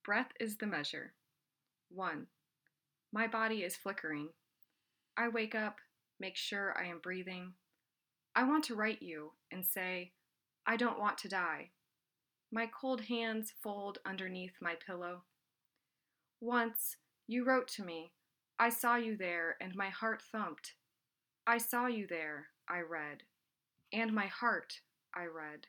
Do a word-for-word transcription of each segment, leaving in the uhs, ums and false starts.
Breath is the measure. one. My body is flickering. I wake up, make sure I am breathing. I want to write you and say, I don't want to die. My cold hands fold underneath my pillow. Once, you wrote to me. I saw you there and my heart thumped. I saw you there, I read. And my heart, I read.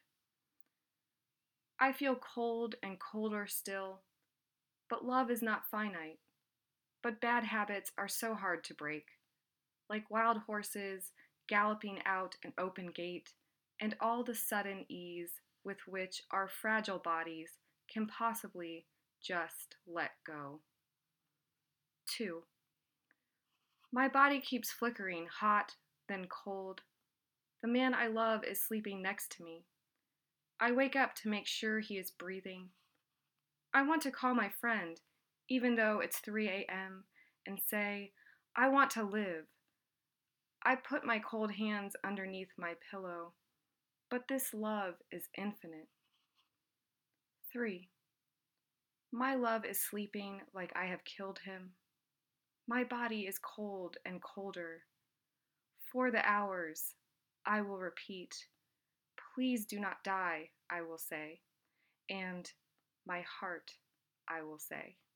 I feel cold and colder still, but love is not finite. But bad habits are so hard to break, like wild horses galloping out an open gate, and all the sudden ease with which our fragile bodies can possibly just let go. two. My body keeps flickering, hot, then cold. The man I love is sleeping next to me. I wake up to make sure he is breathing. I want to call my friend, even though it's three a.m., and say, I want to live. I put my cold hands underneath my pillow, but this love is infinite. three. My love is sleeping like I have killed him. My body is cold and colder. For the hours, I will repeat, please do not die, I will say, and my heart, I will say.